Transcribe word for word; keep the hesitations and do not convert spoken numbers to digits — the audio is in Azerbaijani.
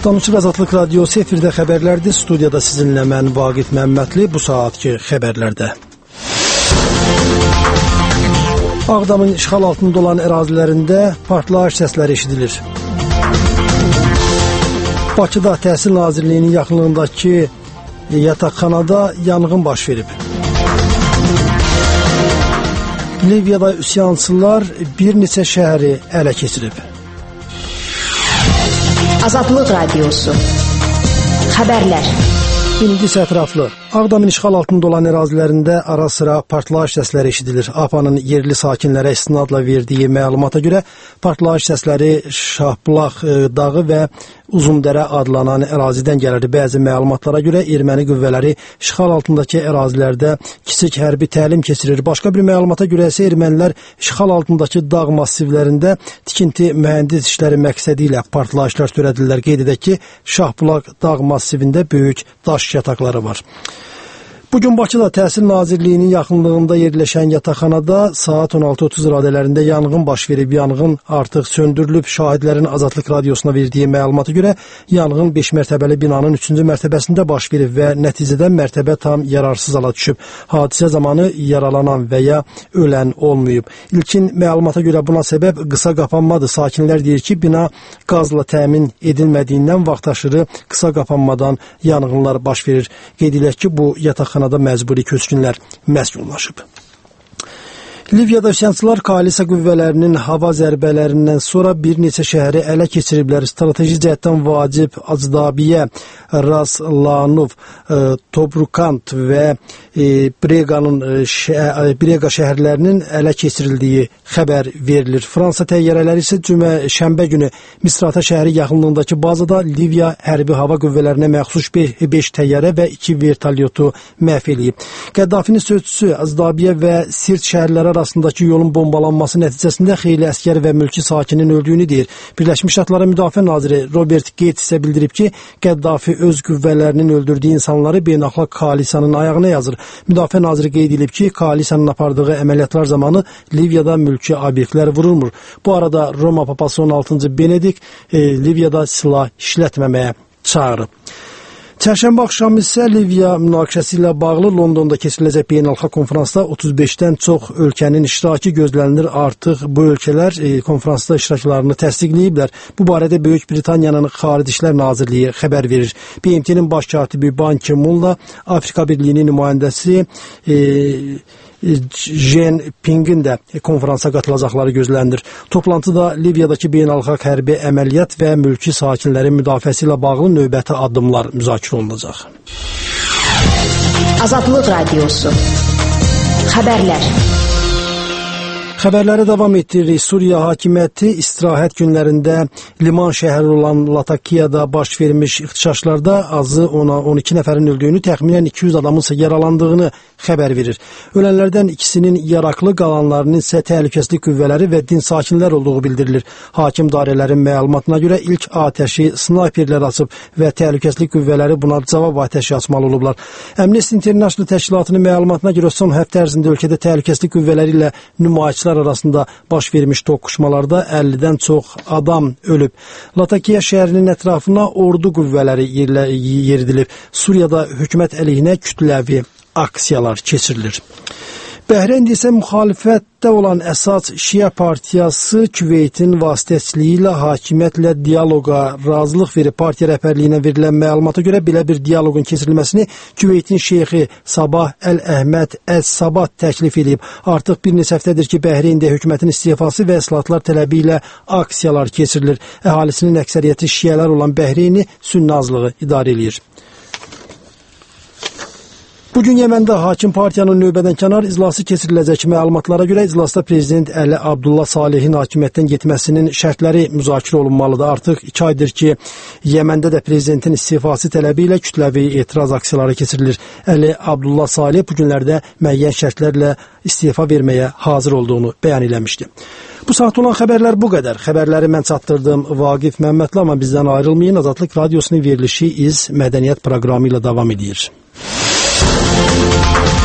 Danışıq Azadlıq Radiosu efirdə xəbərlərdir. Studiyada sizinlə mən Vaqif Məmmədli. Bu saatki xəbərlərdə. Ağdamın işğal altında olan ərazilərində partlayış səsləri eşidilir. Bakıda Təhsil Nazirliyinin yaxınlığındakı yataqxanada yanğın baş verib. Liviyada üsyançılar bir neçə şəhəri ələ keçirib. Azadlıq Radiosu. Xəbərlər. İndi isə ətraflı. Ağdamın işğal altında olan ərazilərində ara-sıra partlayış səsləri eşidilir. A P A-nın yerli sakinlərə istinadla verdiyi məlumata görə partlayış səsləri Şahbulaq dağı və Uzundərə adlanan ərazidən gəlir. Bəzi məlumatlara görə erməni qüvvələri işğal altındakı ərazilərdə kiçik hərbi təlim keçirir. Başqa bir məlumata görə isə ermənilər işğal altındakı dağ massivlərində tikinti mühəndis işləri məqsədi ilə partlayışlar törədirlər. Qeyd edək ki, Şahbulaq dağ massivində böyük daş yataqları var. Bugün Bakıda Təhsil Nazirliyinin yaxınlığında yerləşən yataqxanada saat on altı otuz radələrində yanğın baş verib. Yanğın artıq söndürülüb. Şahidlərin Azadlıq Radiosuna verdiyi məlumata görə yanğın beş mərtəbəli binanın üçüncü mərtəbəsində baş verib və nəticədə mərtəbə tam yararsız hala düşüb. Hadisə zamanı yaralanan və ya ölən olmayıb. İlkin məlumata görə buna səbəb qısa qapanmadır. Sakinlər deyir ki, bina qazla təmin edilmədiyindən vaxtaşırı qısa qapanmadan yanğınlar baş verir. Qeyd edək ki, bu yataqxana da məcburi köçkünlər məskunlaşıb. Liviyada üsyançılar koalisiya qüvvələrinin hava zərbələrindən sonra bir neçə şəhəri ələ keçiriblər. Strateji cəhətdən vacib Acdabiyə, Raslanov, Tobrukant və Breqanın Breqa şəhərlərinin ələ keçirildiyi xəbər verilir. Fransa təyyarələri isə cümə şənbə günü Misrata şəhəri yaxınlığındakı bazada Liviya hərbi hava qüvvələrinə məxsus beş təyyarə və iki vertolyotu məhv eləyib. Qəddafinin sözçüsü Acdabiyə və Sirt şəhərləri arasındakı yolun bombalanması nəticəsində xeyli əskər və mülki sakinin öldüyünü deyir. Birləşmiş Ştatların Müdafiə naziri Robert Gates isə bildirib ki, Qəddafi öz qüvvələrinin öldürdüyü insanları beynəlxalq koalisiyanın ayağına yazır. Müdafiə naziri qeyd edib ki, koalisiyanın apardığı əməliyyatlar zamanı Liviyada mülki obyektlər vurulmur. Bu arada Roma papası on altıncı Benedikt e, Liviyada silah işlətməməyə çağırıb. Çərşənbə axşamı isə Liviya münaqişəsi ilə bağlı Londonda keçiriləcək beynəlxalq konfransda otuz beşdən çox ölkənin iştirakı gözlənilir. Artıq bu ölkələr e, konfransda iştiraklarını təsdiqləyiblər. Bu barədə Böyük Britaniyanın Xarici İşlər Nazirliyi xəbər verir. B M T-nin baş katibi Ban Ki-moonla Afrika Birliyinin nümayəndəsi e, Jean Pingin də konfransa qatılacaqları gözlənilir. Toplantıda Liviyadakı beynəlxalq hərbi əməliyyat və mülki sakinlərin müdafiəsi ilə bağlı növbəti addımlar müzakirə olunacaq. Azadlıq Radiosu. Xəbərlər. Xəbərlərə davam etdiririk. Suriya hakimiyyəti istirahət günlərində liman şəhəri olan Latakiyada baş vermiş ixtişaşlarda azı ona on iki nəfərin öldüyünü, təxminən iki yüz adamın isə yaralandığını xəbər verir. Ölənlərdən ikisinin yaraqlı, qalanlarının isə təhlükəsizlik qüvvələri və din sakinlər olduğu bildirilir. Hakim dairələrin məlumatına görə ilk atəşi snayperlər açıb və təhlükəsizlik qüvvələri buna cavab atəşi açmalı olublar. Amnesty International təşkilatının məlumatına görə son həftə ərzində ölkədə təhlükəsizlik qüvvələri ilə nümayişçilər arasında baş vermiş toqquşmalarda əllidən çox adam ölüb. Latakiya şəhərinin ətrafına ordu qüvvələri yeridilib. Suriyada hökumət əleyhinə kütləvi aksiyalar keçirilir. Bəhreyndə isə müxalifətdə olan əsas Şia partiyası Küveytin vasitəçiliyi ilə hakimiyyətlə dialoqa razılıq verib. Partiya rəhbərliyinə verilən məlumata görə belə bir dialoqun keçirilməsini Küveytin şeyxi Sabah Əl-Əhməd Əz-Sabat təklif edib. Artıq bir neçə həftədir ki, Bəhreyndə hökumətin istifası və islahatlar tələbi ilə aksiyalar keçirilir. Əhalisinin əksəriyyəti şiələr olan Bəhreyni Sünni azlığı idarə edir. Bugün Yəməndə hakim partiyanın növbədənkənar iclası keçiriləcək. Məlumatlara görə iclasda prezident Əli Abdullah Salehin hakimiyyətdən getməsinin şərtləri müzakirə olunmalıdır. Artıq iki aydır ki, Yəməndə də prezidentin istifası tələbi ilə kütləvi etiraz aksiyaları keçirilir. Əli Abdullah Saleh bu günlərdə müəyyən şərtlərlə istifa verməyə hazır olduğunu bəyan eləmişdi. Bu saat olan xəbərlər bu qədər. Xəbərləri mən çatdırdım Vaqif Məmmədli, amma bizdən ayrılmayın. Azadlıq Radiosunun verilişi İz Mədəniyyət proqramı ilə davam edir.